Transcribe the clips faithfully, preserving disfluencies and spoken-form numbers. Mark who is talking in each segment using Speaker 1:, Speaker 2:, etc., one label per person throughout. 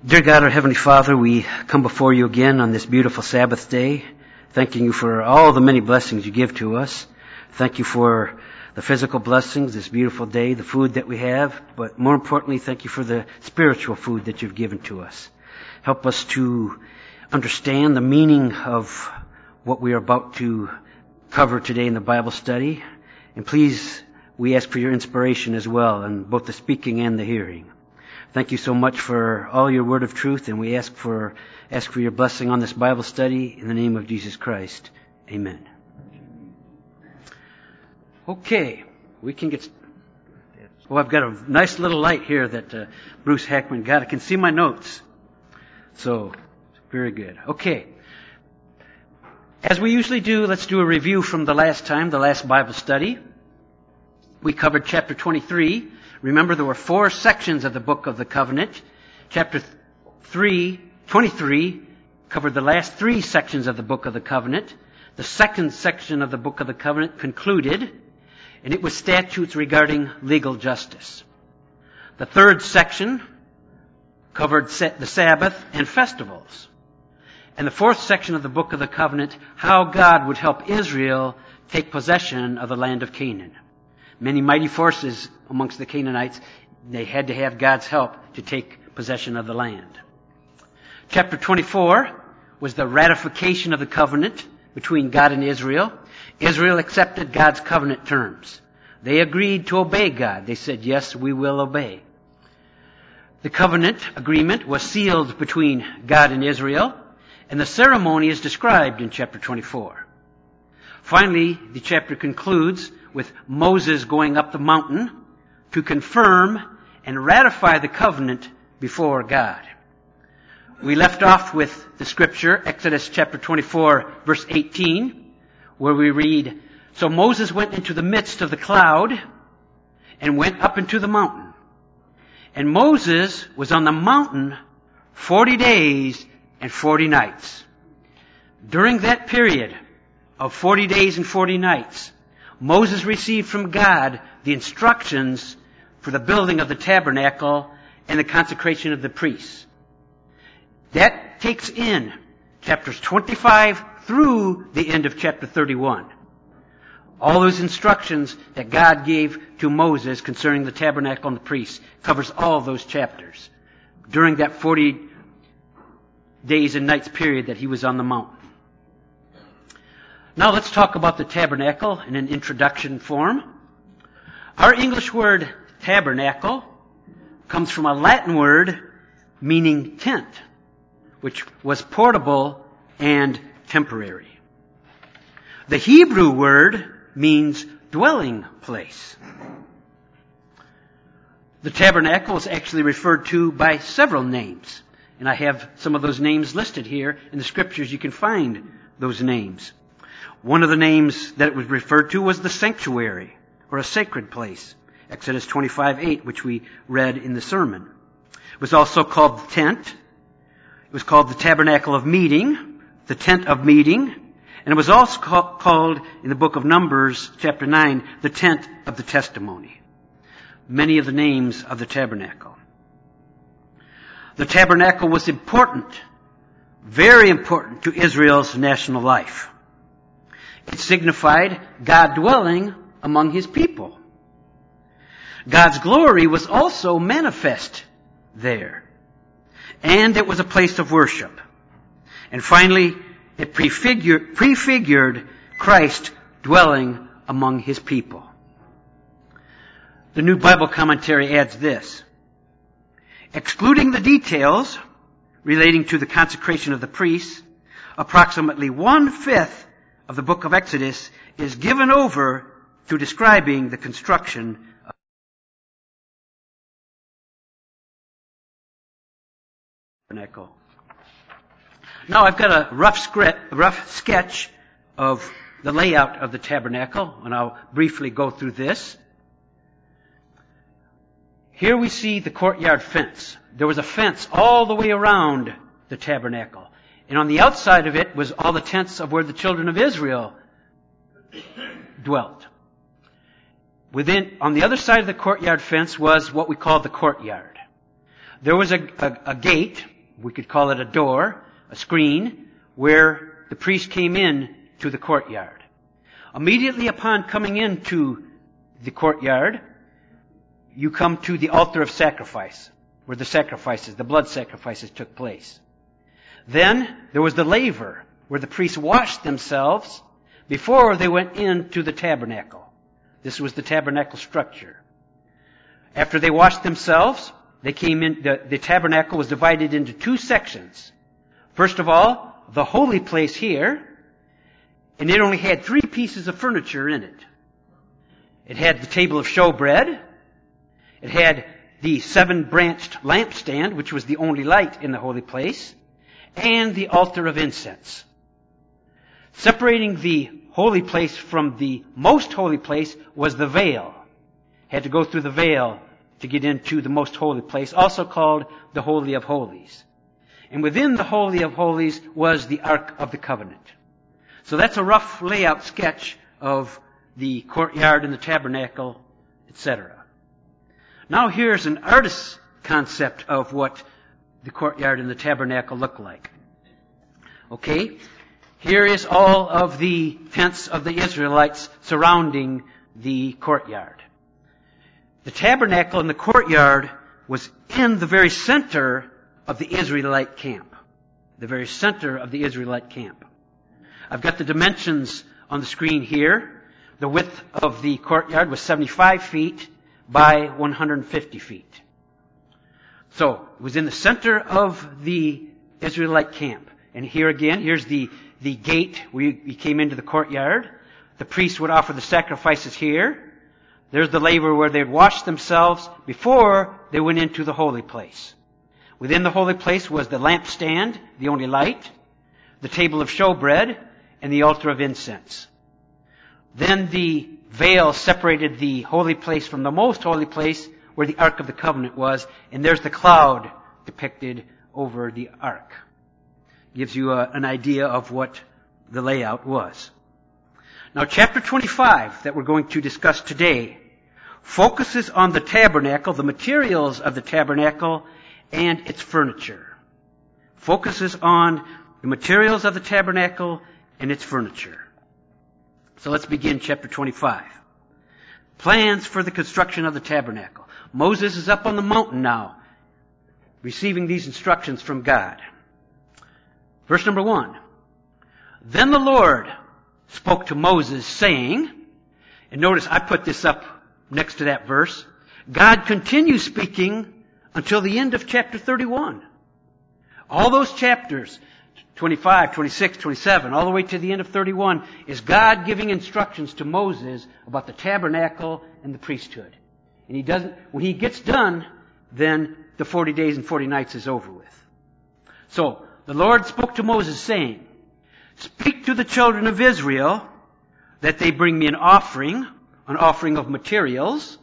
Speaker 1: Dear God, our Heavenly Father, we come before you again on this beautiful Sabbath day, thanking you for all the many blessings you give to us. Thank you for the physical blessings, this beautiful day, the food that we have, but more importantly, thank you for the spiritual food that you've given to us. Help us to understand the meaning of what we are about to cover today in the Bible study. And please, we ask for your inspiration as well in both the speaking and the hearing. Thank you so much for all your word of truth, and we ask for ask for your blessing on this Bible study in the name of Jesus Christ. Amen. Okay, we can get... Oh, I've got a nice little light here that uh, Bruce Hackman got. I can see my notes. So, very good. Okay. As we usually do, let's do a review from the last time, the last Bible study. We covered chapter twenty-three. Remember, there were four sections of the Book of the Covenant. Chapter three, twenty-three covered the last three sections of the Book of the Covenant. The second section of the Book of the Covenant concluded, and it was statutes regarding legal justice. The third section covered the Sabbath and festivals. And the fourth section of the Book of the Covenant, how God would help Israel take possession of the land of Canaan. Many mighty forces amongst the Canaanites, they had to have God's help to take possession of the land. Chapter twenty-four was the ratification of the covenant between God and Israel. Israel accepted God's covenant terms. They agreed to obey God. They said, yes, we will obey. The covenant agreement was sealed between God and Israel, and the ceremony is described in chapter twenty-four. Finally, the chapter concludes with Moses going up the mountain to confirm and ratify the covenant before God. We left off with the scripture, Exodus chapter twenty-four, verse eighteen, where we read, so Moses went into the midst of the cloud and went up into the mountain. And Moses was on the mountain forty days and forty nights. During that period of forty days and forty nights, Moses received from God the instructions for the building of the tabernacle and the consecration of the priests. That takes in chapters twenty-five through the end of chapter thirty-one. All those instructions that God gave to Moses concerning the tabernacle and the priests covers all of those chapters during that forty days and nights period that he was on the mountain. Now let's talk about the tabernacle in an introduction form. Our English word tabernacle comes from a Latin word meaning tent, which was portable and temporary. The Hebrew word means dwelling place. The tabernacle is actually referred to by several names, and I have some of those names listed here in the scriptures. You can find those names. One of the names that it was referred to was the sanctuary, or a sacred place. Exodus twenty-five eight, which we read in the sermon. It was also called the tent. It was called the tabernacle of meeting, the tent of meeting. And it was also called, in the book of Numbers, chapter nine, the tent of the testimony. Many of the names of the tabernacle. The tabernacle was important, very important to Israel's national life. It signified God dwelling among His people. God's glory was also manifest there. And it was a place of worship. And finally, it prefigured, prefigured Christ dwelling among His people. The New Bible Commentary adds this. Excluding the details relating to the consecration of the priests, approximately one-fifth of the book of Exodus is given over to describing the construction of the tabernacle. Now I've got a rough script, a rough sketch of the layout of the tabernacle, and I'll briefly go through this. Here we see the courtyard fence. There was a fence all the way around the tabernacle. And on the outside of it was all the tents of where the children of Israel dwelt. Within, on the other side of the courtyard fence was what we call the courtyard. There was a, a, a gate we could call it a door, a screen, where the priest came in to the courtyard. Immediately upon coming into the courtyard, you come to the altar of sacrifice, where the sacrifices, the blood sacrifices took place. Then there was the laver, where the priests washed themselves before they went into the tabernacle. This was the tabernacle structure. After they washed themselves, they came in, the, the tabernacle was divided into two sections. First of all, the holy place here, and it only had three pieces of furniture in it. It had the table of showbread. It had the seven-branched lampstand, which was the only light in the holy place, and the altar of incense. Separating the holy place from the most holy place was the veil. Had to go through the veil to get into the most holy place, also called the Holy of Holies. And within the Holy of Holies was the Ark of the Covenant. So that's a rough layout sketch of the courtyard and the tabernacle, et cetera. Now here's an artist's concept of what the courtyard and the tabernacle look like. Okay? Here is all of the tents of the Israelites surrounding the courtyard. The tabernacle and the courtyard was in the very center of the Israelite camp. The very center of the Israelite camp. I've got the dimensions on the screen here. The width of the courtyard was seventy-five feet by one hundred fifty feet. So, it was in the center of the Israelite camp. And here again, here's the, the gate where you, you came into the courtyard. The priests would offer the sacrifices here. There's the laver where they'd wash themselves before they went into the holy place. Within the holy place was the lampstand, the only light, the table of showbread, and the altar of incense. Then the veil separated the holy place from the most holy place where the Ark of the Covenant was, and there's the cloud depicted over the Ark. Gives you a, an idea of what the layout was. Now chapter twenty-five that we're going to discuss today focuses on the tabernacle, the materials of the tabernacle, and its furniture. Focuses on the materials of the tabernacle and its furniture. So let's begin chapter twenty-five. Plans for the construction of the tabernacle. Moses is up on the mountain now, receiving these instructions from God. Verse number one. Then the Lord spoke to Moses, saying, and notice I put this up next to that verse, God continues speaking until the end of chapter thirty-one. All those chapters, twenty-five, twenty-six, twenty-seven, all the way to the end of thirty-one, is God giving instructions to Moses about the tabernacle and the priesthood. And he doesn't, when he gets done, then the forty days and forty nights is over with. So, the Lord spoke to Moses saying, speak to the children of Israel that they bring me an offering, an offering of materials,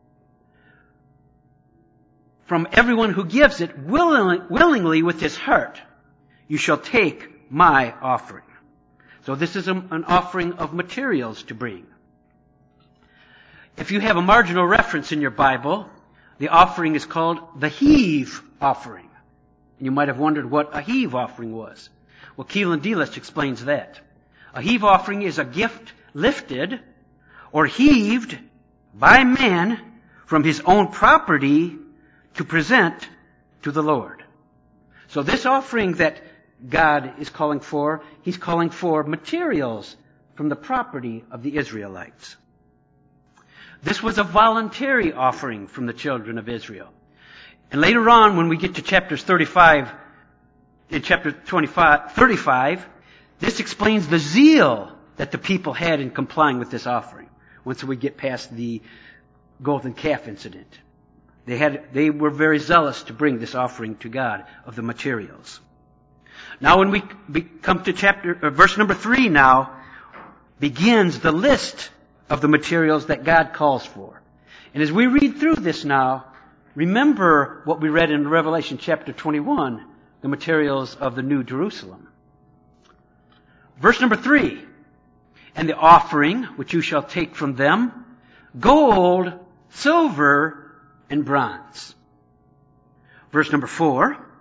Speaker 1: from everyone who gives it willingly, willingly with his heart. You shall take my offering. So this is a, an offering of materials to bring. If you have a marginal reference in your Bible, the offering is called the heave offering. And you might have wondered what a heave offering was. Well, Keelan Delitzsch explains that. A heave offering is a gift lifted or heaved by man from his own property to present to the Lord. So this offering that God is calling for, He's calling for materials from the property of the Israelites. This was a voluntary offering from the children of Israel. And later on, when we get to chapters thirty-five, in chapter twenty-five, thirty-five, this explains the zeal that the people had in complying with this offering. Once we get past the golden calf incident. They had, they were very zealous to bring this offering to God of the materials. Now when we come to chapter, or verse number three now, begins the list of the materials that God calls for. And as we read through this now, remember what we read in Revelation chapter twenty-one, the materials of the New Jerusalem. Verse number three, and the offering which you shall take from them, gold, silver, and bronze. Verse number four,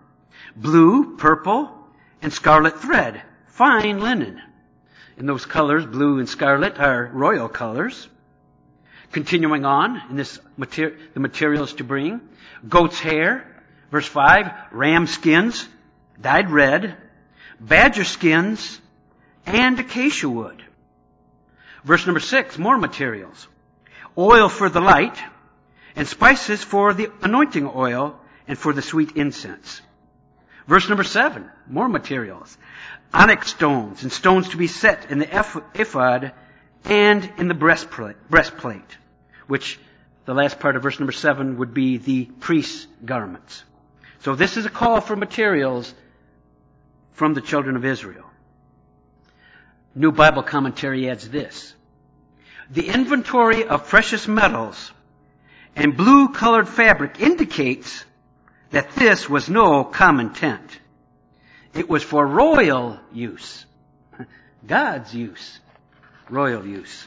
Speaker 1: blue, purple, and scarlet thread, fine linen. And those colors, blue and scarlet, are royal colors. Continuing on in this mater- the materials to bring, goat's hair, verse five, ram skins, dyed red, badger skins, and acacia wood. Verse number six, more materials. Oil for the light, and spices for the anointing oil, and for the sweet incense. Verse number seven, more materials. Onyx stones, and stones to be set in the ephod and in the breastplate, breastplate, which the last part of verse number seven would be the priest's garments. So this is a call for materials from the children of Israel. New Bible Commentary adds this. The inventory of precious metals and blue-colored fabric indicates that this was no common tent. It was for royal use. God's use. Royal use.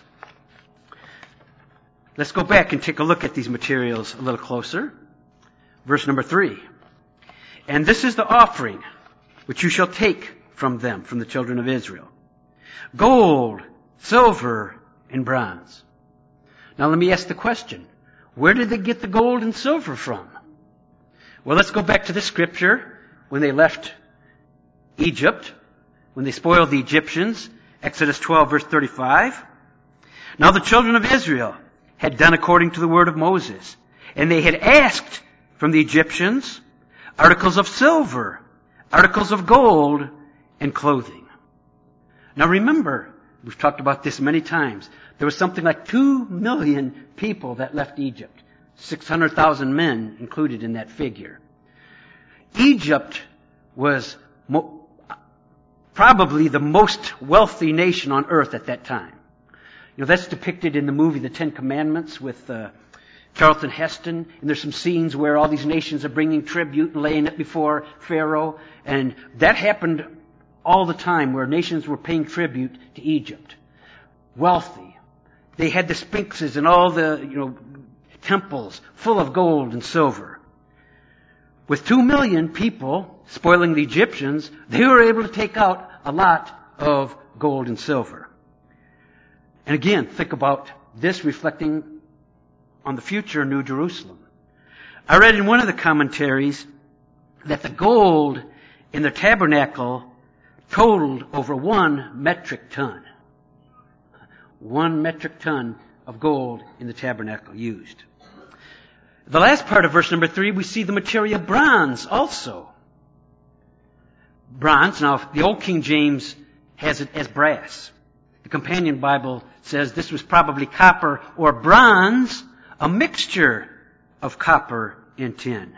Speaker 1: Let's go back and take a look at these materials a little closer. Verse number three. And this is the offering which you shall take from them, from the children of Israel. Gold, silver, and bronze. Now let me ask the question. Where did they get the gold and silver from? Well, let's go back to the scripture when they left Egypt, when they spoiled the Egyptians, Exodus twelve, verse thirty-five. Now the children of Israel had done according to the word of Moses, and they had asked from the Egyptians articles of silver, articles of gold, and clothing. Now remember, we've talked about this many times, there was something like two million people that left Egypt. six hundred thousand men included in that figure. Egypt was mo- probably the most wealthy nation on earth at that time. You know, that's depicted in the movie The Ten Commandments with uh, Charlton Heston. And there's some scenes where all these nations are bringing tribute and laying it before Pharaoh. And that happened all the time where nations were paying tribute to Egypt. Wealthy. They had the sphinxes and all the, you know, temples full of gold and silver. With two million people spoiling the Egyptians, they were able to take out a lot of gold and silver. And again, think about this reflecting on the future New Jerusalem. I read in one of the commentaries that the gold in the tabernacle totaled over one metric ton. One metric ton of gold in the tabernacle used. The last part of verse number three, we see the material bronze also. Bronze, now the Old King James has it as brass. The Companion Bible says this was probably copper or bronze, a mixture of copper and tin.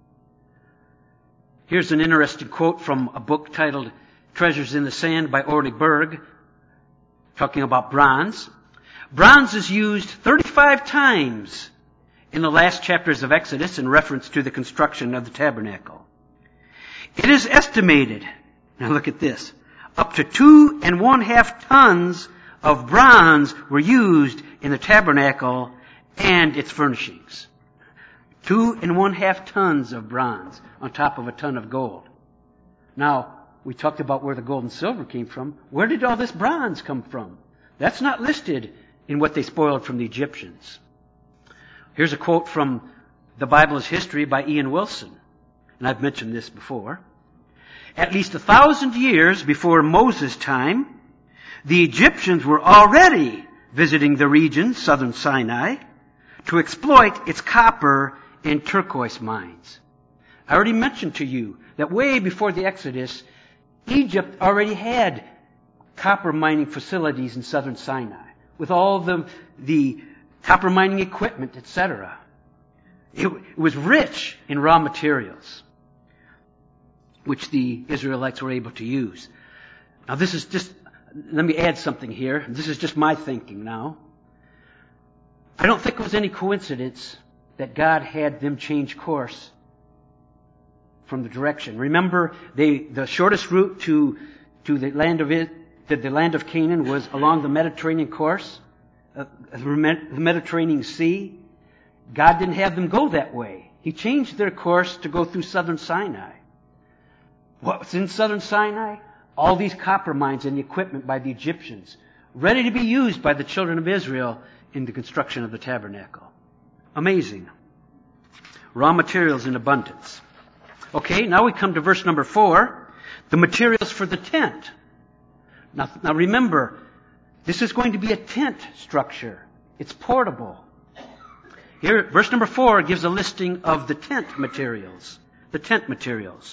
Speaker 1: Here's an interesting quote from a book titled Treasures in the Sand by Orley Berg, talking about bronze. Bronze is used thirty-five times in the last chapters of Exodus in reference to the construction of the tabernacle. It is estimated, now look at this, up to two and one half tons of bronze were used in the tabernacle and its furnishings. Two and one half tons of bronze on top of a ton of gold. Now, we talked about where the gold and silver came from. Where did all this bronze come from? That's not listed in what they spoiled from the Egyptians. Here's a quote from The Bible is History by Ian Wilson. And I've mentioned this before. At least a thousand years before Moses' time, the Egyptians were already visiting the region, southern Sinai, to exploit its copper and turquoise mines. I already mentioned to you that way before the Exodus, Egypt already had copper mining facilities in southern Sinai with all the, the copper mining equipment, et cetera. It, it was rich in raw materials, which the Israelites were able to use. Now this is just, let me add something here. This is just my thinking now. I don't think it was any coincidence that God had them change course from the direction. Remember, they, the shortest route to, to the land of it, to the land of Canaan was along the Mediterranean course, uh, the Mediterranean Sea. God didn't have them go that way. He changed their course to go through southern Sinai. What's in southern Sinai? All these copper mines and the equipment by the Egyptians, ready to be used by the children of Israel in the construction of the tabernacle. Amazing. Raw materials in abundance. Okay, now we come to verse number four, the materials for the tent. Now, now remember, this is going to be a tent structure. It's portable. Here, verse number four gives a listing of the tent materials. The tent materials.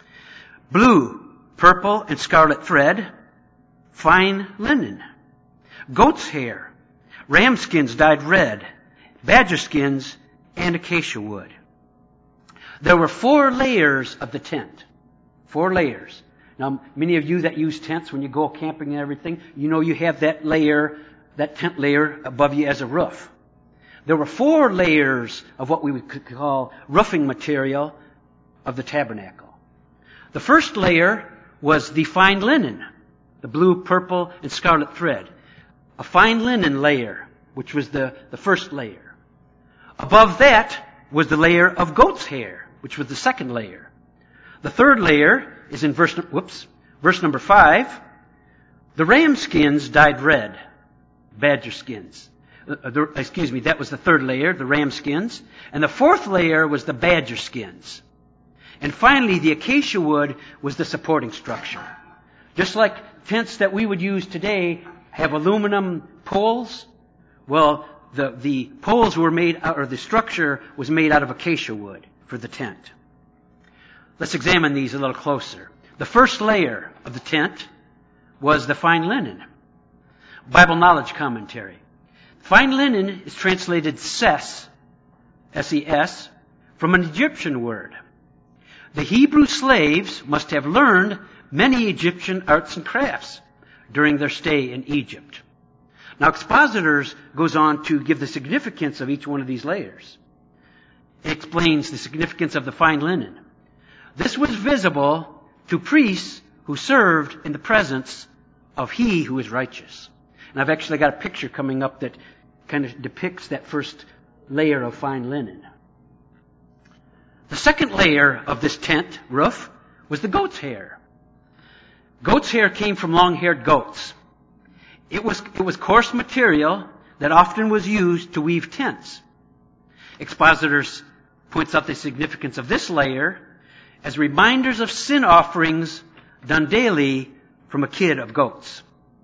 Speaker 1: Blue, purple, and scarlet thread, fine linen, goat's hair, ram skins dyed red, badger skins, and acacia wood. There were four layers of the tent. Four layers. Now, many of you that use tents, when you go camping and everything, you know you have that layer, that tent layer above you as a roof. There were four layers of what we would call roofing material of the tabernacle. The first layer was the fine linen, the blue, purple, and scarlet thread. A fine linen layer, which was the, the first layer. Above that was the layer of goat's hair, which was the second layer. The third layer is in verse, whoops, verse number five. The ram skins dyed red, badger skins. Uh, the, excuse me, that was the third layer, the ram skins. And the fourth layer was the badger skins. And finally, the acacia wood was the supporting structure. Just like tents that we would use today have aluminum poles, well, the, the poles were made out, or the structure was made out of acacia wood for the tent. Let's examine these a little closer. The first layer of the tent was the fine linen. Bible Knowledge Commentary. Fine linen is translated ses, S E S, from an Egyptian word. The Hebrew slaves must have learned many Egyptian arts and crafts during their stay in Egypt. Now, Expositors goes on to give the significance of each one of these layers. It explains the significance of the fine linen. This was visible to priests who served in the presence of He who is righteous. And I've actually got a picture coming up that kind of depicts that first layer of fine linen. The second layer of this tent roof was the goat's hair. Goat's hair came from long-haired goats. It was, it was coarse material that often was used to weave tents. Expositors points out the significance of this layer as reminders of sin offerings done daily from a kid of goats.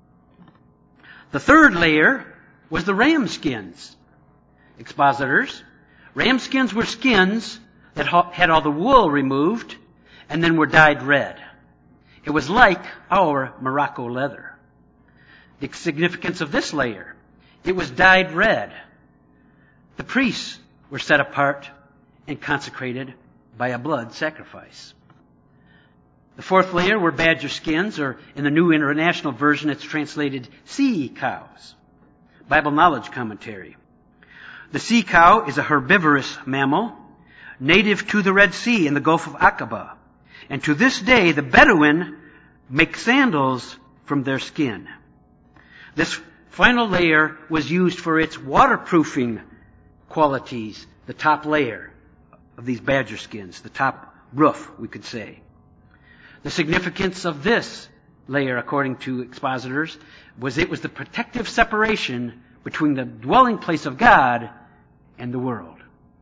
Speaker 1: The third layer was the ram skins. Expositors, ram skins were skins that had all the wool removed and then were dyed red. It was like our Morocco leather. The significance of this layer, it was dyed red. The priests were set apart and consecrated by a blood sacrifice. The fourth layer were badger skins, or in the New International Version it's translated sea cows. Bible Knowledge Commentary. The sea cow is a herbivorous mammal, native to the Red Sea and the Gulf of Aqaba. And to this day, the Bedouin make sandals from their skin. This final layer was used for its waterproofing qualities, the top layer of these badger skins, the top roof, we could say. The significance of this layer, according to expositors, was it was the protective separation between the dwelling place of God and the world.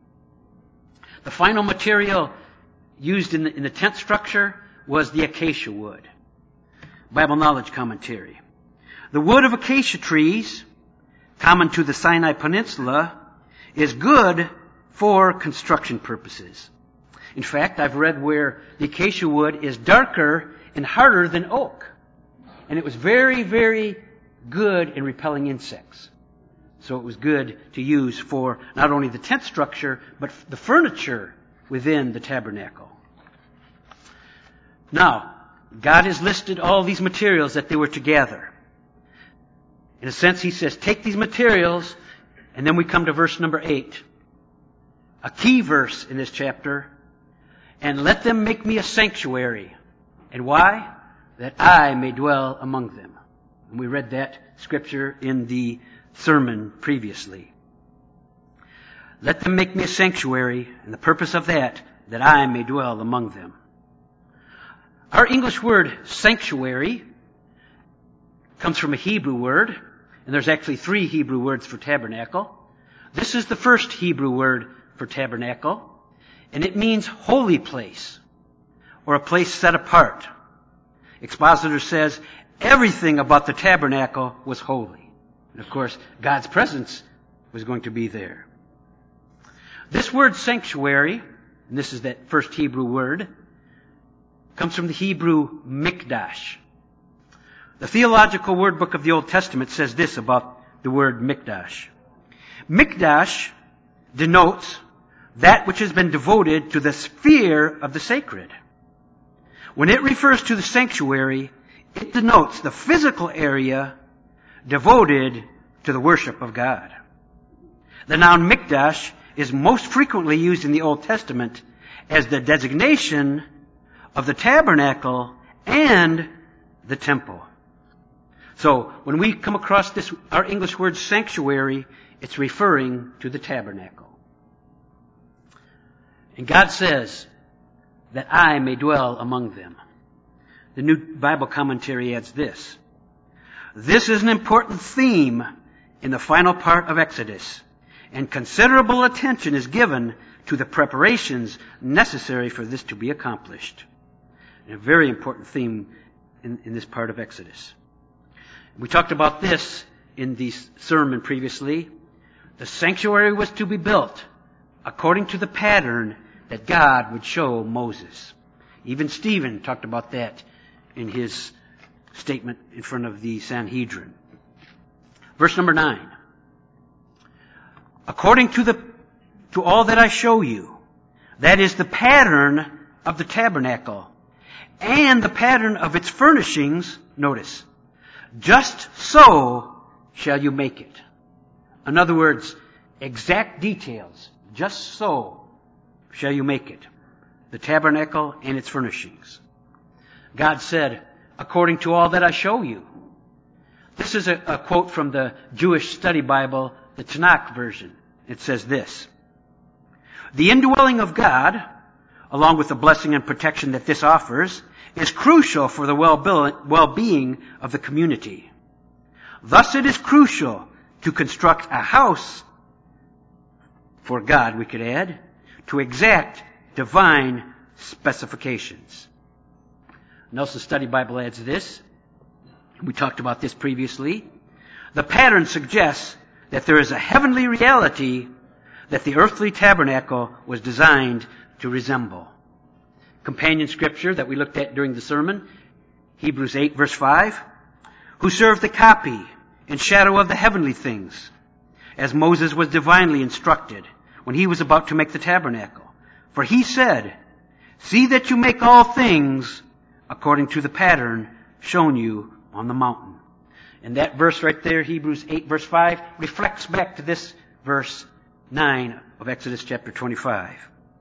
Speaker 1: The final material used in the, in the tent structure was the acacia wood. Bible Knowledge Commentary. The wood of acacia trees, common to the Sinai Peninsula, is good for construction purposes. In fact, I've read where the acacia wood is darker and harder than oak. And it was very, very good in repelling insects. So it was good to use for not only the tent structure, but the furniture within the tabernacle. Now, God has listed all these materials that they were to gather. In a sense, He says, take these materials, and then we come to verse number eight. A key verse in this chapter. And let them make me a sanctuary. And why? That I may dwell among them. And we read that scripture in the sermon previously. Let them make me a sanctuary, and the purpose of that, that I may dwell among them. Our English word sanctuary comes from a Hebrew word, and there's actually three Hebrew words for tabernacle. This is the first Hebrew word for tabernacle, and it means holy place, or a place set apart. Expositor says everything about the tabernacle was holy. And of course, God's presence was going to be there. This word sanctuary, and this is that first Hebrew word, comes from the Hebrew mikdash. The Theological Word Book of the Old Testament says this about the word mikdash. Mikdash denotes that which has been devoted to the sphere of the sacred. When it refers to the sanctuary, it denotes the physical area devoted to the worship of God. The noun mikdash is most frequently used in the Old Testament as the designation of the tabernacle and the temple. So, when we come across this, our English word sanctuary, it's referring to the tabernacle. And God says that I may dwell among them. The New Bible Commentary adds this. This is an important theme in the final part of Exodus, and considerable attention is given to the preparations necessary for this to be accomplished. And a very important theme in, in this part of Exodus. We talked about this in the sermon previously. The sanctuary was to be built according to the pattern that God would show Moses. Even Stephen talked about that in his statement in front of the Sanhedrin. Verse number nine. According to the to all that I show you, that is the pattern of the tabernacle and the pattern of its furnishings, notice, just so shall you make it. In other words, exact details. Just so shall you make it. The tabernacle and its furnishings. God said, according to all that I show you. This is a, a quote from the Jewish Study Bible, the Tanakh version. It says this. The indwelling of God, along with the blessing and protection that this offers, is crucial for the well-being of the community. Thus it is crucial to construct a house for God, we could add, to exact divine specifications. Nelson Study Bible adds this. We talked about this previously. The pattern suggests that there is a heavenly reality that the earthly tabernacle was designed to resemble. Companion scripture that we looked at during the sermon, Hebrews eight verse five, who served the copy and shadow of the heavenly things, as Moses was divinely instructed when he was about to make the tabernacle. For he said, see that you make all things according to the pattern shown you on the mountain. And that verse right there, Hebrews eight verse five, reflects back to this verse nine of Exodus chapter twenty-five.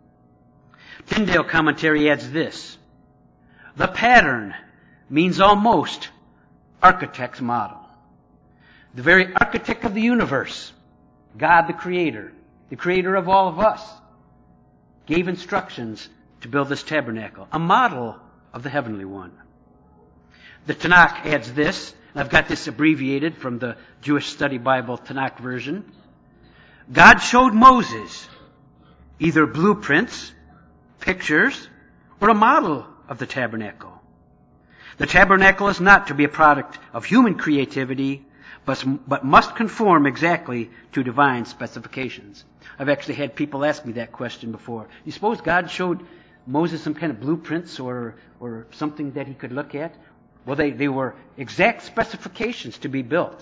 Speaker 1: Tyndale commentary adds this. The pattern means almost architect's model. The very architect of the universe, God the Creator, the Creator of all of us, gave instructions to build this tabernacle, a model of the heavenly one. The Tanakh adds this, and I've got this abbreviated from the Jewish Study Bible Tanakh version. God showed Moses either blueprints, pictures, or a model of the tabernacle. The tabernacle is not to be a product of human creativity, but, but must conform exactly to divine specifications. I've actually had people ask me that question before. You suppose God showed Moses some kind of blueprints or, or something that he could look at? Well, they, they were exact specifications to be built.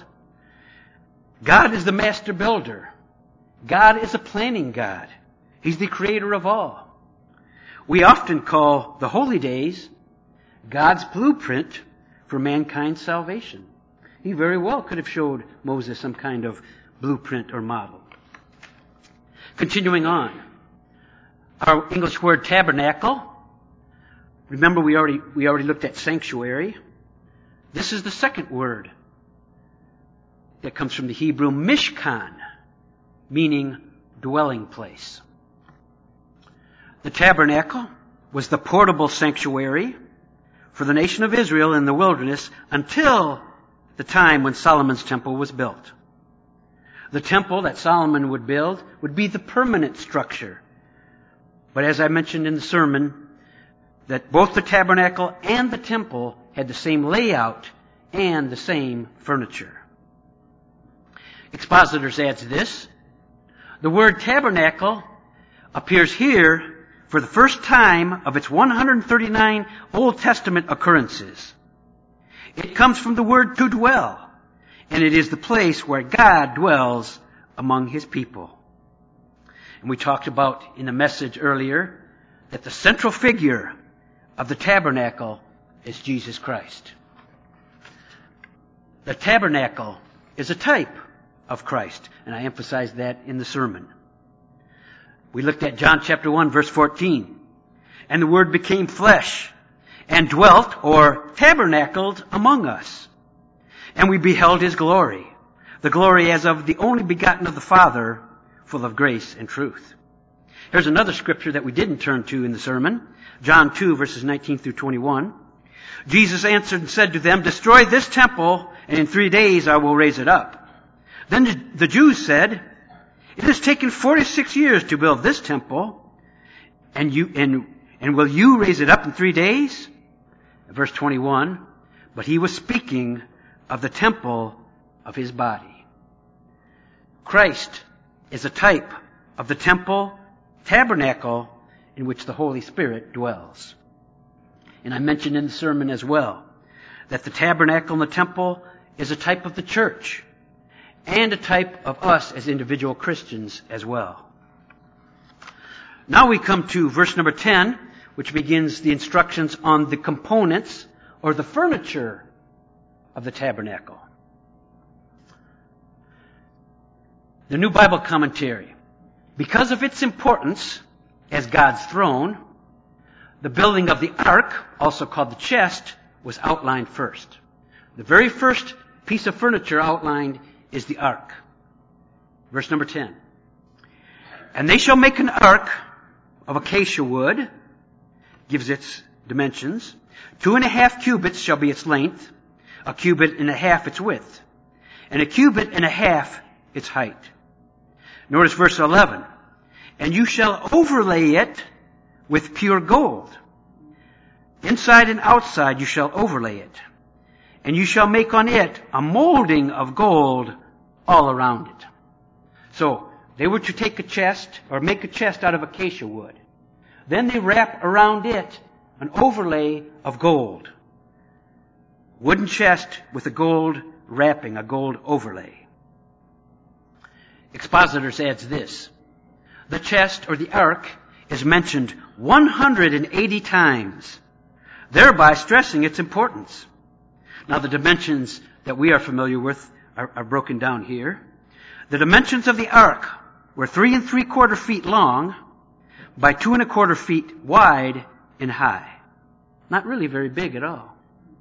Speaker 1: God is the master builder. God is a planning God. He's the creator of all. We often call the holy days God's blueprint for mankind's salvation. He very well could have showed Moses some kind of blueprint or model. Continuing on. Our English word tabernacle. Remember we already, we already looked at sanctuary. This is the second word that comes from the Hebrew mishkan, meaning dwelling place. The tabernacle was the portable sanctuary for the nation of Israel in the wilderness until the time when Solomon's temple was built. The temple that Solomon would build would be the permanent structure. But as I mentioned in the sermon, that both the tabernacle and the temple had the same layout and the same furniture. Expositors adds this. The word tabernacle appears here for the first time of its one hundred thirty-nine Old Testament occurrences. It comes from the word to dwell, and it is the place where God dwells among His people. And we talked about in the message earlier that the central figure of the tabernacle is Jesus Christ. The tabernacle is a type of Christ, and I emphasized that in the sermon. We looked at John chapter one, verse fourteen. And the Word became flesh and dwelt or tabernacled among us. And we beheld His glory, the glory as of the only begotten of the Father, full of grace and truth. Here's another scripture that we didn't turn to in the sermon. John two, verses nineteen through twenty-one. Jesus answered and said to them, destroy this temple, and in three days I will raise it up. Then the Jews said, it has taken forty-six years to build this temple, and you and and will you raise it up in three days? Verse twenty-one, but He was speaking of the temple of His body. Christ is a type of the temple, tabernacle, in which the Holy Spirit dwells. And I mentioned in the sermon as well that the tabernacle and the temple is a type of the church and a type of us as individual Christians as well. Now we come to verse number ten, which begins the instructions on the components or the furniture of the tabernacle. The New Bible Commentary. Because of its importance as God's throne, the building of the ark, also called the chest, was outlined first. The very first piece of furniture outlined is the ark. Verse number ten. And they shall make an ark of acacia wood, gives its dimensions. Two and a half cubits shall be its length, a cubit and a half its width, and a cubit and a half its height. Notice verse eleven. And you shall overlay it with pure gold. Inside and outside you shall overlay it. And you shall make on it a molding of gold all around it. So, they were to take a chest, or make a chest out of acacia wood. Then they wrap around it an overlay of gold. Wooden chest with a gold wrapping, a gold overlay. Expositors adds this. The chest, or the ark, is mentioned one hundred eighty times, thereby stressing its importance. Now the dimensions that we are familiar with are, are broken down here. The dimensions of the ark were three and three quarter feet long by two and a quarter feet wide and high. Not really very big at all.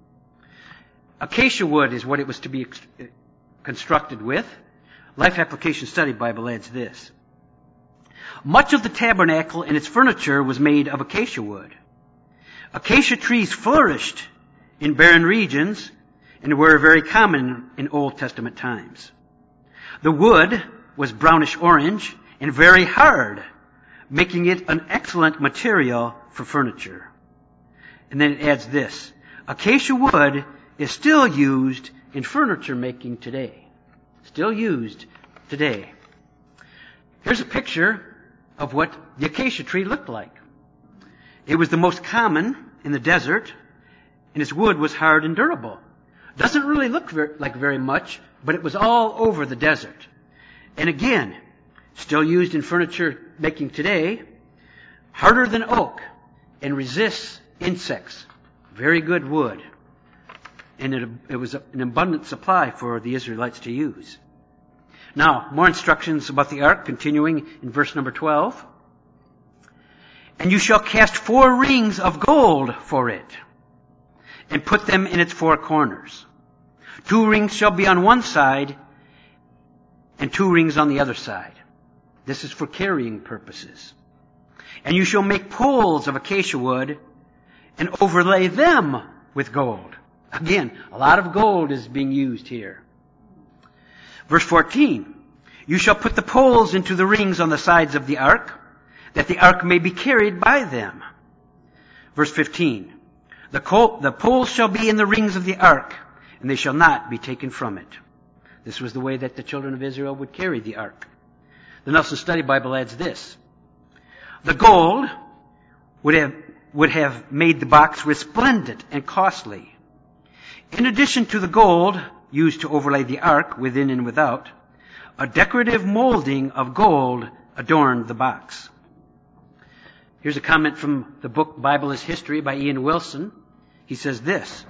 Speaker 1: Acacia wood is what it was to be ex- constructed with. Life Application Study Bible adds this. Much of the tabernacle and its furniture was made of acacia wood. Acacia trees flourished in barren regions and were very common in Old Testament times. The wood was brownish orange and very hard, making it an excellent material for furniture. And then it adds this. Acacia wood is still used in furniture making today. Still used today. Here's a picture of what the acacia tree looked like. It was the most common in the desert, and its wood was hard and durable. Doesn't really look very, like very much, but it was all over the desert. And again, still used in furniture making today, harder than oak, and resists insects. Very good wood. And it, it was an abundant supply for the Israelites to use. Now, more instructions about the ark, continuing in verse number twelve. And you shall cast four rings of gold for it, and put them in its four corners. Two rings shall be on one side, and two rings on the other side. This is for carrying purposes. And you shall make poles of acacia wood, and overlay them with gold. Again, a lot of gold is being used here. Verse fourteen, you shall put the poles into the rings on the sides of the ark, that the ark may be carried by them. Verse fifteen, the, col- the poles shall be in the rings of the ark, and they shall not be taken from it. This was the way that the children of Israel would carry the ark. The Nelson Study Bible adds this. The gold would have, would have made the box resplendent and costly. In addition to the gold used to overlay the ark within and without, a decorative molding of gold adorned the box. Here's a comment from the book Bible is History by Ian Wilson. He says this.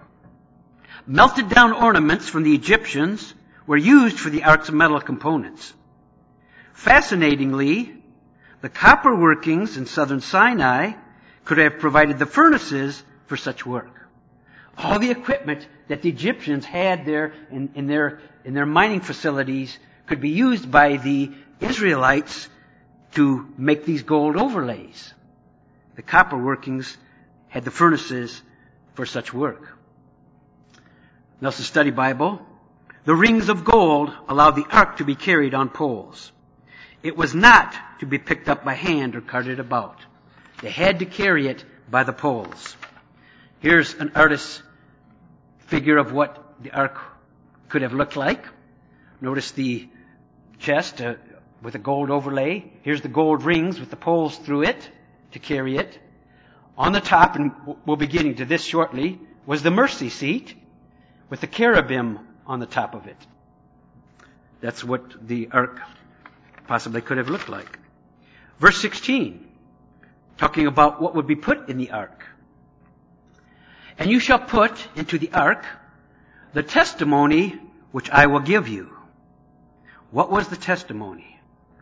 Speaker 1: Melted down ornaments from the Egyptians were used for the ark's metal components. Fascinatingly, the copper workings in southern Sinai could have provided the furnaces for such work. All the equipment that the Egyptians had there in, in their in their mining facilities could be used by the Israelites to make these gold overlays. The copper workings had the furnaces for such work. Nelson Study Bible. The rings of gold allowed the ark to be carried on poles. It was not to be picked up by hand or carted about. They had to carry it by the poles. Here's an artist's figure of what the ark could have looked like. Notice the chest uh, with a gold overlay. Here's the gold rings with the poles through it to carry it. On the top, and we'll be getting to this shortly, was the mercy seat with the cherubim on the top of it. That's what the ark possibly could have looked like. Verse sixteen, talking about what would be put in the ark. And you shall put into the ark the testimony which I will give you. What was the testimony?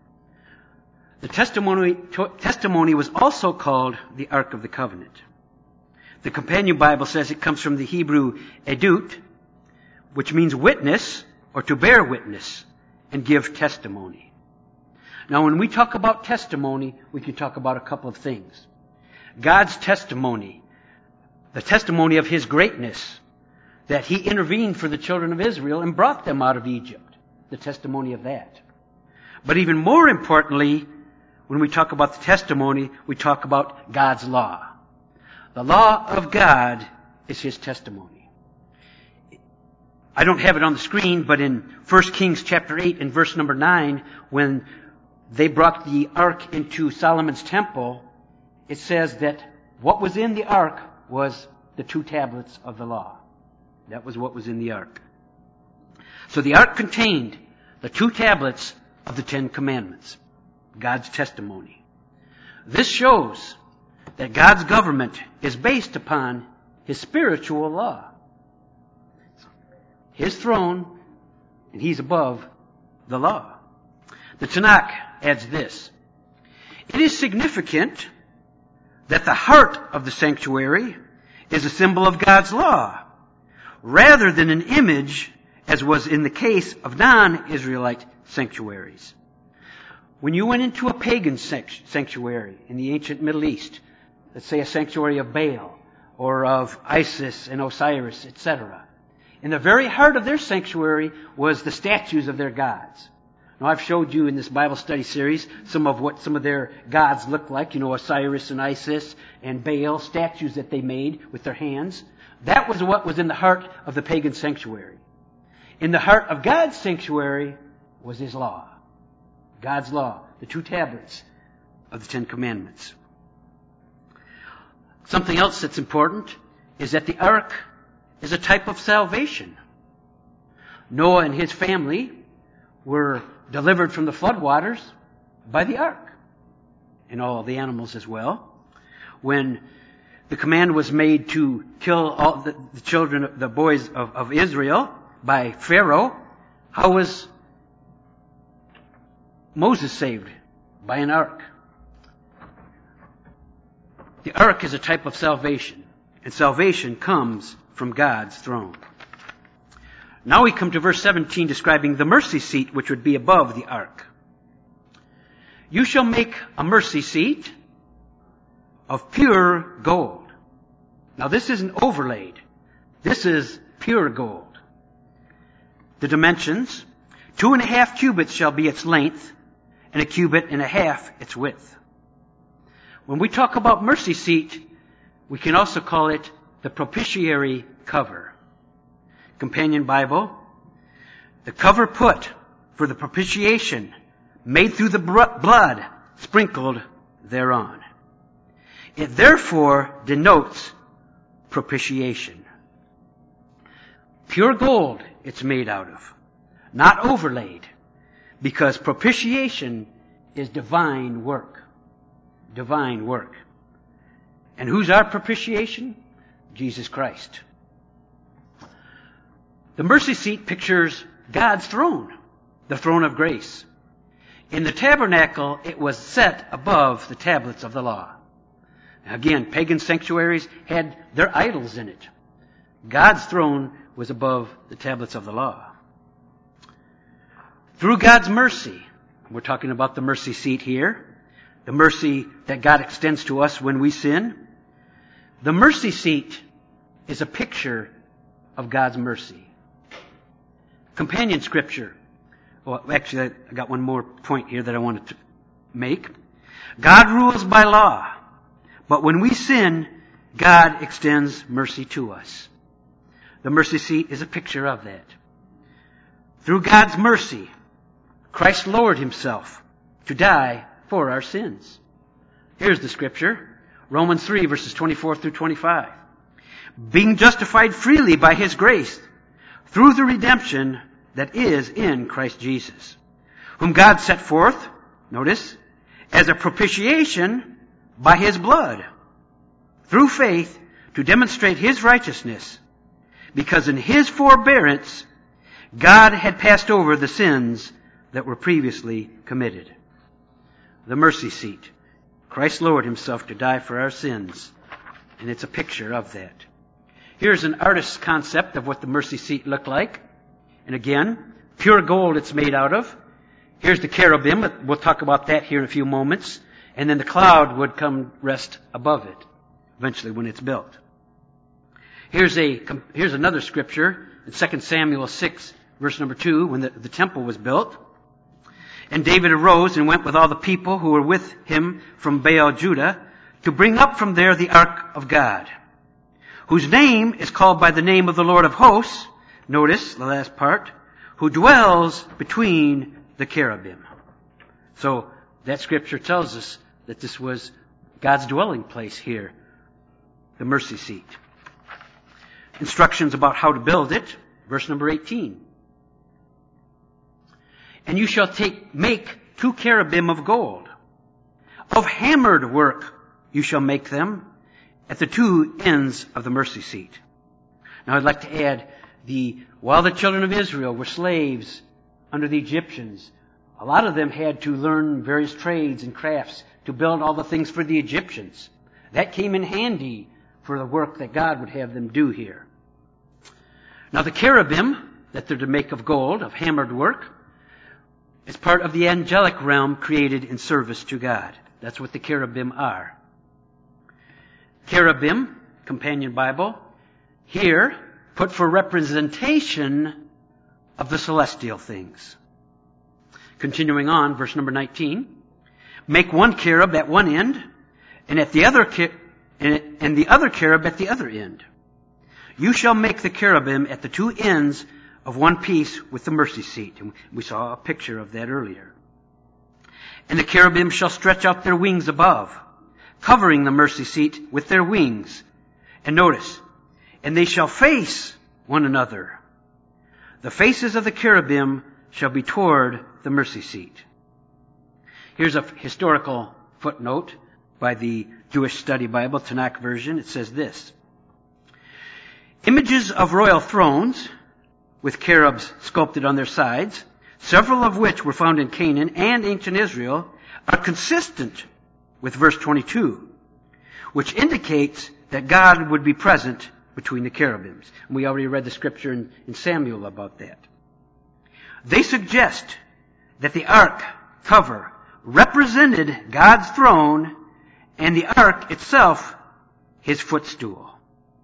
Speaker 1: The testimony, testimony was also called the Ark of the Covenant. The Companion Bible says it comes from the Hebrew edut, which means witness or to bear witness and give testimony. Now, when we talk about testimony, we can talk about a couple of things. God's testimony, the testimony of His greatness, that He intervened for the children of Israel and brought them out of Egypt. The testimony of that. But even more importantly, when we talk about the testimony, we talk about God's law. The law of God is His testimony. I don't have it on the screen, but in First Kings chapter eight and verse number nine, when they brought the ark into Solomon's temple, it says that what was in the ark was the two tablets of the law. That was what was in the ark. So the ark contained the two tablets of the Ten Commandments, God's testimony. This shows that God's government is based upon His spiritual law. His throne, and He's above the law. The Tanakh adds this. It is significant that the heart of the sanctuary is a symbol of God's law, rather than an image, as was in the case of non-Israelite sanctuaries. When you went into a pagan sanctuary in the ancient Middle East, let's say a sanctuary of Baal or of Isis and Osiris, et cetera, in the very heart of their sanctuary was the statues of their gods. Now, I've showed you in this Bible study series some of what some of their gods look like, you know, Osiris and Isis and Baal, statues that they made with their hands. That was what was in the heart of the pagan sanctuary. In the heart of God's sanctuary was His law. God's law, the two tablets of the Ten Commandments. Something else that's important is that the ark is a type of salvation. Noah and his family were delivered from the floodwaters by the ark, and all the animals as well. When the command was made to kill all the, the children, the boys of, of Israel by Pharaoh, how was Moses saved? By an ark. The ark is a type of salvation, and salvation comes from God's throne. Now we come to verse seventeen, describing the mercy seat which would be above the ark. You shall make a mercy seat of pure gold. Now this isn't overlaid. This is pure gold. The dimensions, two and a half cubits shall be its length, and a cubit and a half its width. When we talk about mercy seat, we can also call it the propitiatory cover. Companion Bible, the cover put for the propitiation made through the blood sprinkled thereon. It therefore denotes propitiation. Pure gold it's made out of, not overlaid, because propitiation is divine work. Divine work. And who's our propitiation? Jesus Christ. The mercy seat pictures God's throne, the throne of grace. In the tabernacle, it was set above the tablets of the law. Again, pagan sanctuaries had their idols in it. God's throne was above the tablets of the law. Through God's mercy, we're talking about the mercy seat here, the mercy that God extends to us when we sin. The mercy seat is a picture of God's mercy. Companion scripture. Well, actually, I got one more point here that I wanted to make. God rules by law, but when we sin, God extends mercy to us. The mercy seat is a picture of that. Through God's mercy, Christ lowered himself to die for our sins. Here's the scripture, Romans three, verses twenty-four through twenty-five. Being justified freely by his grace, through the redemption that is in Christ Jesus, whom God set forth, notice, as a propitiation by his blood, through faith to demonstrate his righteousness, because in his forbearance God had passed over the sins that were previously committed. The mercy seat. Christ lowered himself to die for our sins, and it's a picture of that. Here's an artist's concept of what the mercy seat looked like. And again, pure gold it's made out of. Here's the cherubim. We'll talk about that here in a few moments. And then the cloud would come rest above it, eventually when it's built. Here's a here's another scripture in Second Samuel six, verse number two, when the, the temple was built. And David arose and went with all the people who were with him from Baal Judah to bring up from there the ark of God, whose name is called by the name of the Lord of hosts. Notice the last part, who dwells between the cherubim. So that scripture tells us that this was God's dwelling place here, the mercy seat. Instructions about how to build it, verse number eighteen. And you shall take, make two cherubim of gold. Of hammered work you shall make them at the two ends of the mercy seat. Now I'd like to add, the while the children of Israel were slaves under the Egyptians, a lot of them had to learn various trades and crafts to build all the things for the Egyptians. That came in handy for the work that God would have them do here. Now the cherubim that they're to make of gold, of hammered work, is part of the angelic realm created in service to God. That's what the cherubim are. Cherubim, Companion Bible, here put for representation of the celestial things. Continuing on, verse number nineteen. Make one cherub at one end, and at the other and the other cherub at the other end. You shall make the cherubim at the two ends of one piece with the mercy seat. And we saw a picture of that earlier. And the cherubim shall stretch out their wings above, covering the mercy seat with their wings. And notice, and they shall face one another. The faces of the cherubim shall be toward the mercy seat. Here's a historical footnote by the Jewish Study Bible, Tanakh version. It says this. Images of royal thrones with cherubs sculpted on their sides, several of which were found in Canaan and ancient Israel, are consistent with verse twenty-two, which indicates that God would be present between the cherubims. And we already read the scripture in, in Samuel about that. They suggest that the ark cover represented God's throne and the ark itself his footstool.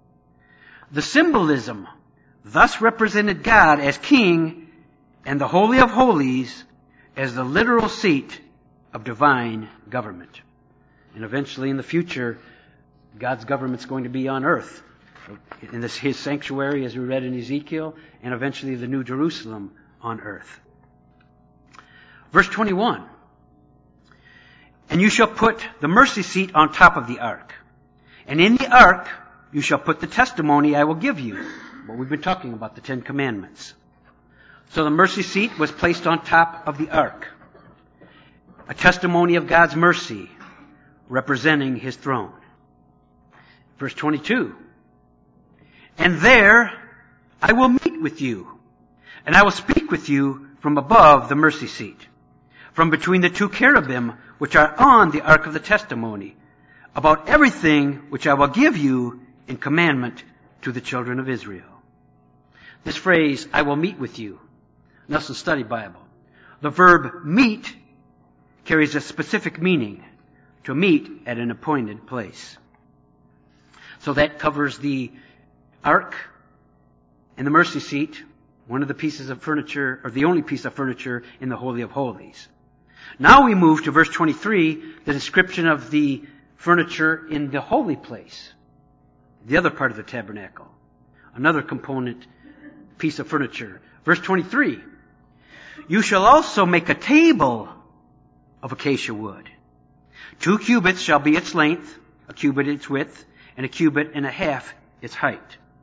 Speaker 1: The symbolism thus represented God as king and the Holy of Holies as the literal seat of divine government. And eventually in the future, God's government's going to be on earth. In this, his sanctuary, as we read in Ezekiel, and eventually the New Jerusalem on earth. Verse twenty-one. And you shall put the mercy seat on top of the ark. And in the ark you shall put the testimony I will give you. What we've been talking about, the Ten Commandments. So the mercy seat was placed on top of the ark. A testimony of God's mercy representing his throne. Verse twenty-two. And there I will meet with you, and I will speak with you from above the mercy seat, from between the two cherubim which are on the ark of the testimony, about everything which I will give you in commandment to the children of Israel. This phrase, I will meet with you, Nelson Study Bible. The verb meet carries a specific meaning, to meet at an appointed place. So that covers the ark and the mercy seat, one of the pieces of furniture, or the only piece of furniture in the Holy of Holies. Now we move to verse twenty-three, the description of the furniture in the holy place, the other part of the tabernacle, another component piece of furniture. Verse twenty-three, you shall also make a table of acacia wood. Two cubits shall be its length, a cubit its width, and a cubit and a half its height.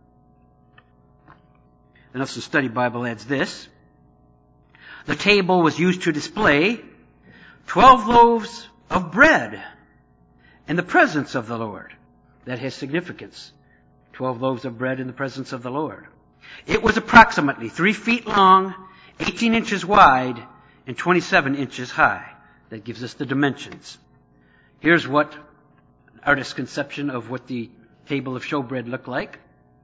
Speaker 1: The Nelson Study Bible adds this. The table was used to display twelve loaves of bread in the presence of the Lord. That has significance. Twelve loaves of bread in the presence of the Lord. It was approximately three feet long, eighteen inches wide, and twenty-seven inches high. That gives us the dimensions. Here's what an artist's conception of what the table of showbread looked like.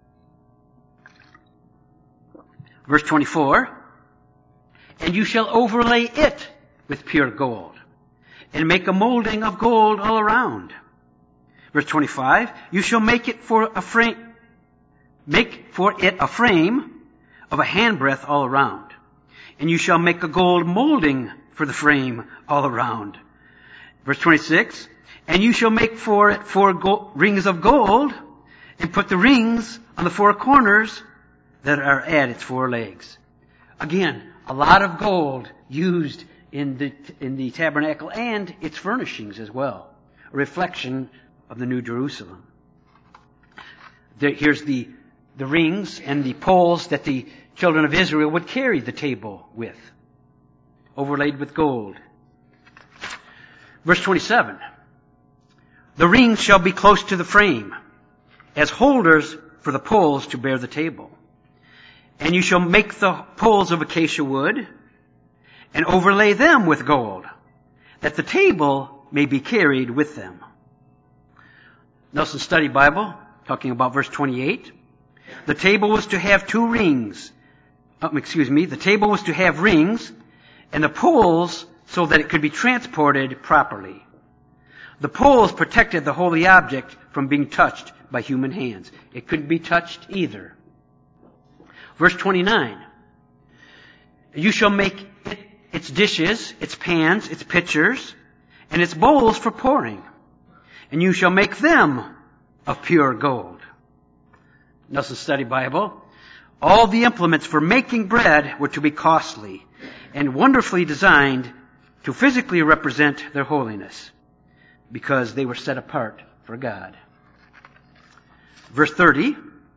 Speaker 1: Verse twenty-four, and you shall overlay it with pure gold, and make a molding of gold all around. Verse twenty-five, you shall make it for a frame, make for it a frame of a handbreadth all around. And you shall make a gold molding for the frame all around. Verse twenty-six, and you shall make for it four gold, rings of gold, and put the rings on the four corners that are at its four legs. Again, a lot of gold used in the in the tabernacle and its furnishings as well. A reflection of the New Jerusalem. There, here's the, the rings and the poles that the children of Israel would carry the table with, overlaid with gold. Verse twenty-seven. The rings shall be close to the frame, as holders for the poles to bear the table. And you shall make the poles of acacia wood, and overlay them with gold, that the table may be carried with them. Nelson Study Bible, talking about verse twenty-eight. The table was to have two rings. Oh, excuse me. The table was to have rings, and the poles so that it could be transported properly. The poles protected the holy object from being touched by human hands. It couldn't be touched either. Verse twenty-nine. You shall make it, its dishes, its pans, its pitchers, and its bowls for pouring. And you shall make them of pure gold. Nelson Study Bible. All the implements for making bread were to be costly and wonderfully designed to physically represent their holiness, because they were set apart for God. Verse thirty.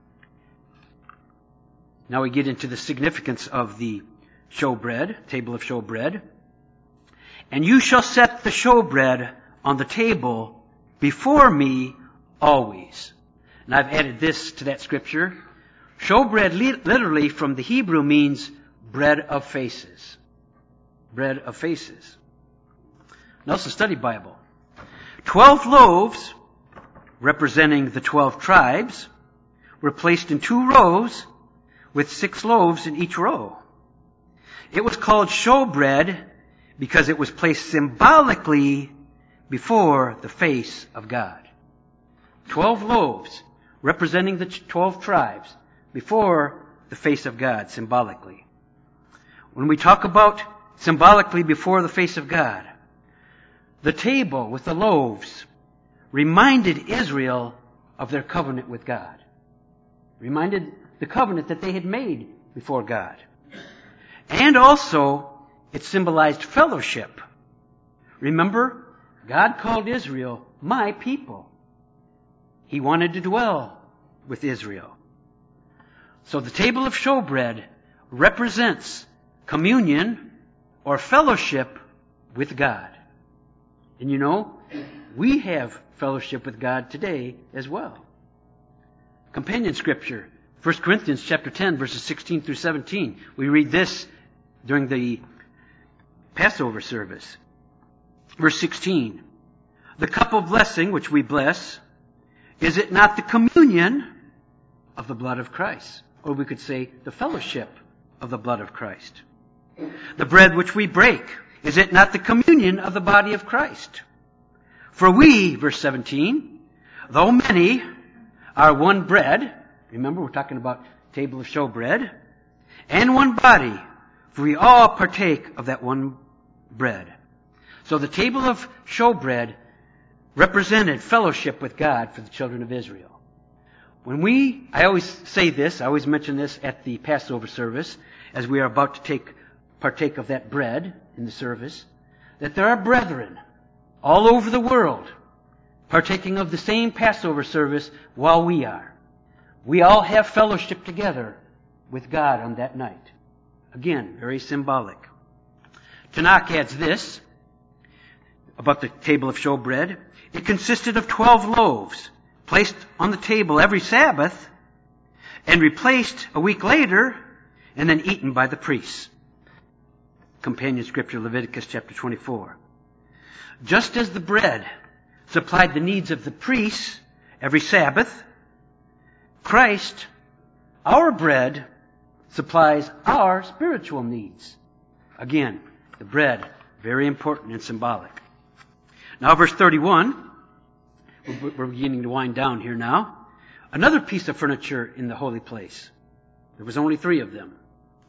Speaker 1: Now we get into the significance of the showbread, table of showbread. And you shall set the showbread on the table before me always. And I've added this to that scripture. Showbread literally from the Hebrew means bread of faces. Bread of faces. Nelson Study Bible. Twelve loaves, representing the twelve tribes, were placed in two rows with six loaves in each row. It was called showbread because it was placed symbolically before the face of God. Twelve loaves representing the twelve tribes before the face of God, symbolically. When we talk about symbolically before the face of God, the table with the loaves reminded Israel of their covenant with God. Reminded the covenant that they had made before God. And also, it symbolized fellowship. Remember, God called Israel my people. He wanted to dwell with Israel. So the table of showbread represents communion or fellowship with God. And you know, we have fellowship with God today as well. Companion scripture, First Corinthians chapter ten, verses sixteen through seventeen. We read this during the Passover service. Verse sixteen. The cup of blessing which we bless, is it not the communion of the blood of Christ? Or we could say the fellowship of the blood of Christ. The bread which we break, is it not the communion of the body of Christ? For we, verse seventeen, though many are one bread, remember we're talking about table of showbread, and one body, for we all partake of that one bread. So the table of showbread represented fellowship with God for the children of Israel. When we, I always say this, I always mention this at the Passover service, as we are about to take partake of that bread in the service, that there are brethren all over the world partaking of the same Passover service while we are. We all have fellowship together with God on that night. Again, very symbolic. Tanakh adds this about the table of showbread. It consisted of twelve loaves placed on the table every Sabbath and replaced a week later and then eaten by the priests. Companion scripture, Leviticus chapter twenty-four. Just as the bread supplied the needs of the priests every Sabbath, Christ, our bread, supplies our spiritual needs. Again, the bread, very important and symbolic. Now verse thirty-one, we're beginning to wind down here now. Another piece of furniture in the holy place. There was only three of them.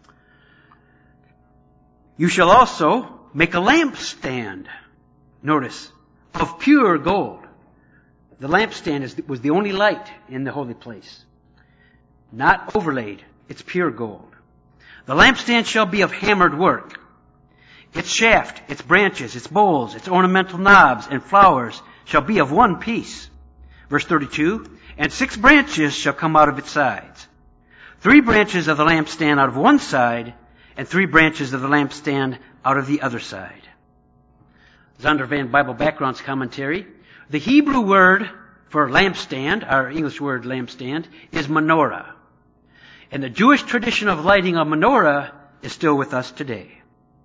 Speaker 1: You shall also make a lampstand, notice, of pure gold. The lampstand is, was the only light in the holy place. Not overlaid, it's pure gold. The lampstand shall be of hammered work. Its shaft, its branches, its bowls, its ornamental knobs and flowers shall be of one piece. Verse thirty-two, and six branches shall come out of its sides. Three branches of the lampstand out of one side, and three branches of the lampstand out of the other side. Zondervan Bible Background's commentary. The Hebrew word for lampstand, our English word lampstand, is menorah. And the Jewish tradition of lighting a menorah is still with us today.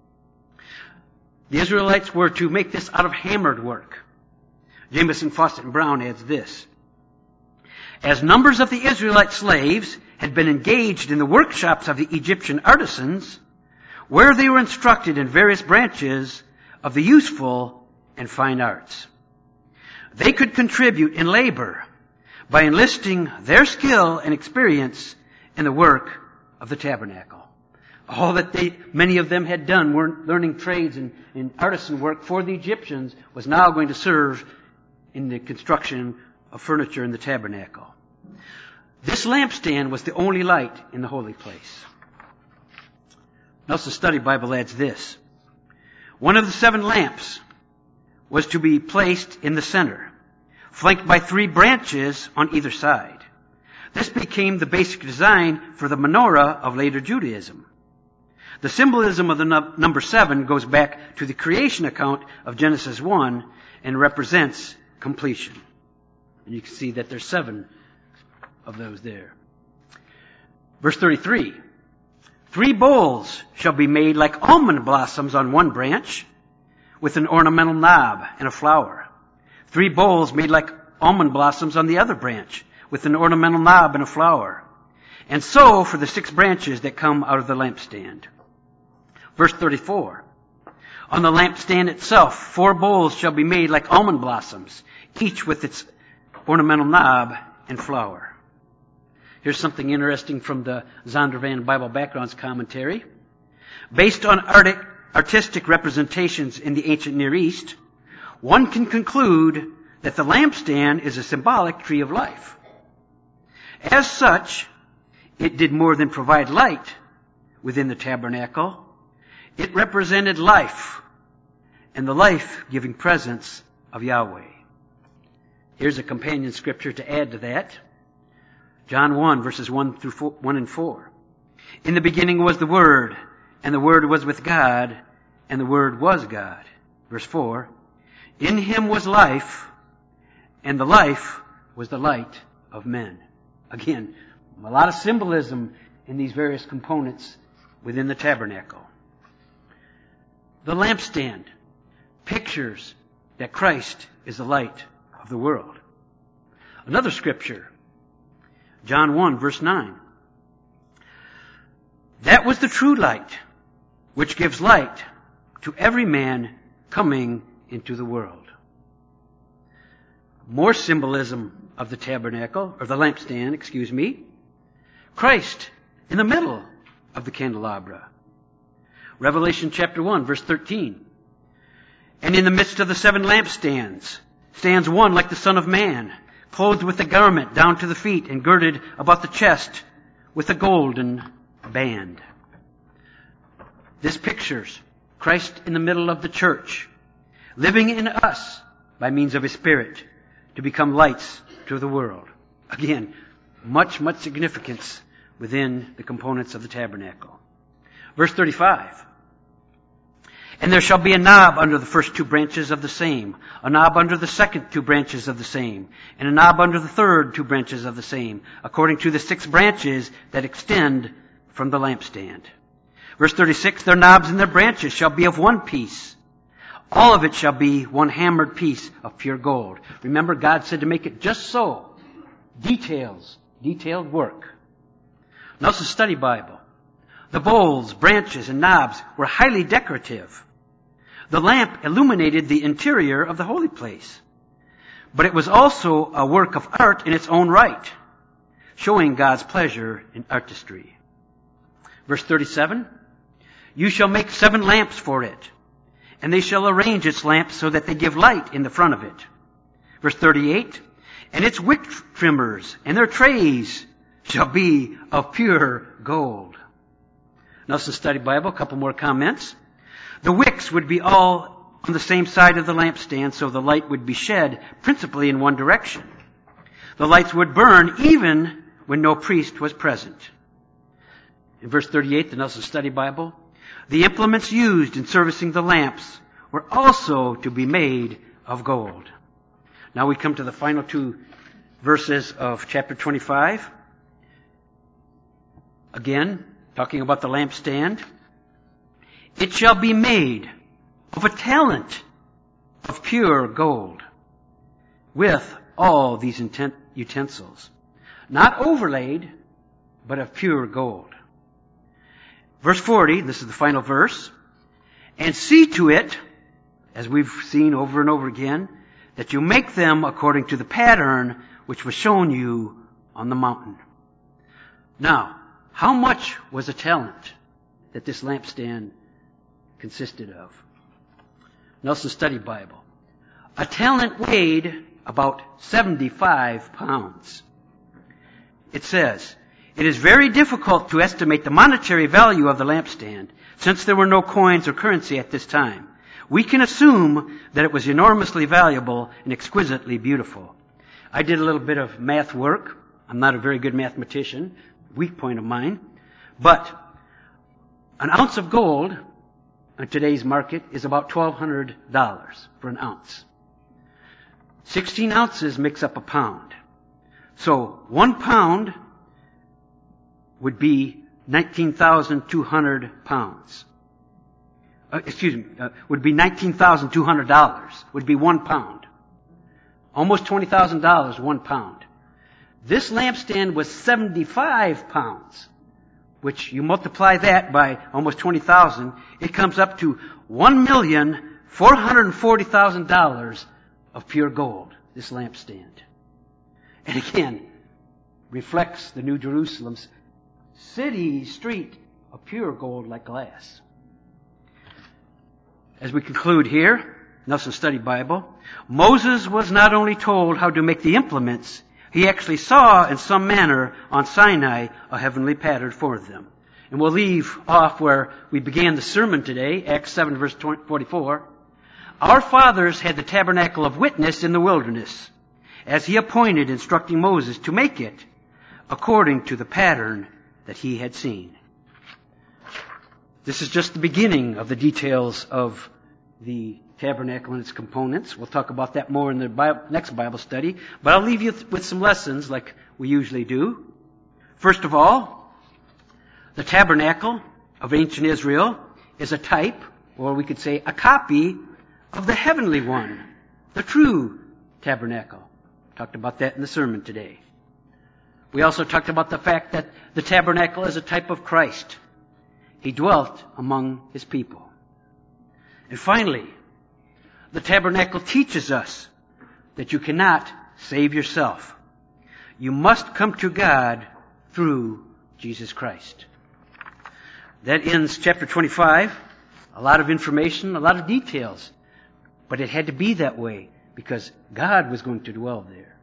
Speaker 1: The Israelites were to make this out of hammered work. Jameson, Fawcett, and Brown adds this. As numbers of the Israelite slaves had been engaged in the workshops of the Egyptian artisans, where they were instructed in various branches of the useful and fine arts. They could contribute in labor by enlisting their skill and experience in the work of the tabernacle. All that they, many of them had done, were learning trades and, and artisan work for the Egyptians, was now going to serve in the construction of furniture in the tabernacle. This lampstand was the only light in the holy place. Nelson Study Bible adds this. One of the seven lamps was to be placed in the center, flanked by three branches on either side. This became the basic design for the menorah of later Judaism. The symbolism of the number seven goes back to the creation account of Genesis one and represents completion. And you can see that there's seven of those there. Verse thirty-three. Three bowls shall be made like almond blossoms on one branch, with an ornamental knob and a flower. Three bowls made like almond blossoms on the other branch, with an ornamental knob and a flower. And so for the six branches that come out of the lampstand. Verse thirty-four. On the lampstand itself, four bowls shall be made like almond blossoms, each with its ornamental knob and flower. Here's something interesting from the Zondervan Bible Backgrounds commentary. Based on art- artistic representations in the ancient Near East, one can conclude that the lampstand is a symbolic tree of life. As such, it did more than provide light within the tabernacle. It represented life and the life-giving presence of Yahweh. Here's a companion scripture to add to that. John one, verses one through four, one and four. In the beginning was the Word, and the Word was with God, and the Word was God. Verse four. In him was life, and the life was the light of men. Again, a lot of symbolism in these various components within the tabernacle. The lampstand pictures that Christ is the light of the world. Another scripture, John one, verse nine. That was the true light, which gives light to every man coming into the world. More symbolism of the tabernacle, or the lampstand, excuse me. Christ in the middle of the candelabra. Revelation chapter one, verse thirteen. And in the midst of the seven lampstands stands one like the Son of Man, clothed with a garment down to the feet and girded about the chest with a golden band. This pictures Christ in the middle of the church, living in us by means of His Spirit to become lights to the world. Again, much, much significance within the components of the tabernacle. Verse thirty-five. And there shall be a knob under the first two branches of the same, a knob under the second two branches of the same, and a knob under the third two branches of the same, according to the six branches that extend from the lampstand. Verse thirty-six, their knobs and their branches shall be of one piece. All of it shall be one hammered piece of pure gold. Remember, God said to make it just so. Details, detailed work. Nelson's Study Bible. The bowls, branches, and knobs were highly decorative. The lamp illuminated the interior of the holy place. But it was also a work of art in its own right, showing God's pleasure in artistry. Verse thirty-seven, you shall make seven lamps for it, and they shall arrange its lamps so that they give light in the front of it. Verse thirty-eight, and its wick trimmers and their trays shall be of pure gold. Nelson's Study Bible, a couple more comments. The wicks would be all on the same side of the lampstand, so the light would be shed principally in one direction. The lights would burn even when no priest was present. In verse thirty-eight, the Nelson Study Bible, the implements used in servicing the lamps were also to be made of gold. Now we come to the final two verses of chapter twenty-five. Again, talking about the lampstand. It shall be made of a talent of pure gold with all these utensils, not overlaid, but of pure gold. Verse forty, this is the final verse. And see to it, as we've seen over and over again, that you make them according to the pattern which was shown you on the mountain. Now, how much was a talent that this lampstand consisted of? Nelson Study Bible. A talent weighed about seventy-five pounds. It says, it is very difficult to estimate the monetary value of the lampstand, since there were no coins or currency at this time. We can assume that it was enormously valuable and exquisitely beautiful. I did a little bit of math work. I'm not a very good mathematician, weak point of mine. But an ounce of gold in today's market is about twelve hundred dollars for an ounce. sixteen ounces makes up a pound. So one pound would be nineteen thousand two hundred pounds. Uh, excuse me, uh, would be nineteen thousand two hundred dollars, would be one pound. Almost twenty thousand dollars, one pound. This lampstand was seventy-five pounds, which you multiply that by almost twenty thousand, it comes up to one million four hundred forty thousand dollars of pure gold, this lampstand. And again, reflects the New Jerusalem's city street of pure gold like glass. As we conclude here, Nelson Study Bible, Moses was not only told how to make the implements, he actually saw in some manner on Sinai a heavenly pattern for them. And we'll leave off where we began the sermon today, Acts seven verse forty-four. Our fathers had the tabernacle of witness in the wilderness, as he appointed, instructing Moses to make it according to the pattern that he had seen. This is just the beginning of the details of the tabernacle and its components. We'll talk about that more in the Bible, next Bible study. But I'll leave you with some lessons like we usually do. First of all, the tabernacle of ancient Israel is a type, or we could say a copy, of the heavenly one, the true tabernacle. Talked about that in the sermon today. We also talked about the fact that the tabernacle is a type of Christ. He dwelt among his people. And finally, the tabernacle teaches us that you cannot save yourself. You must come to God through Jesus Christ. That ends chapter twenty-five. A lot of information, a lot of details. But it had to be that way because God was going to dwell there.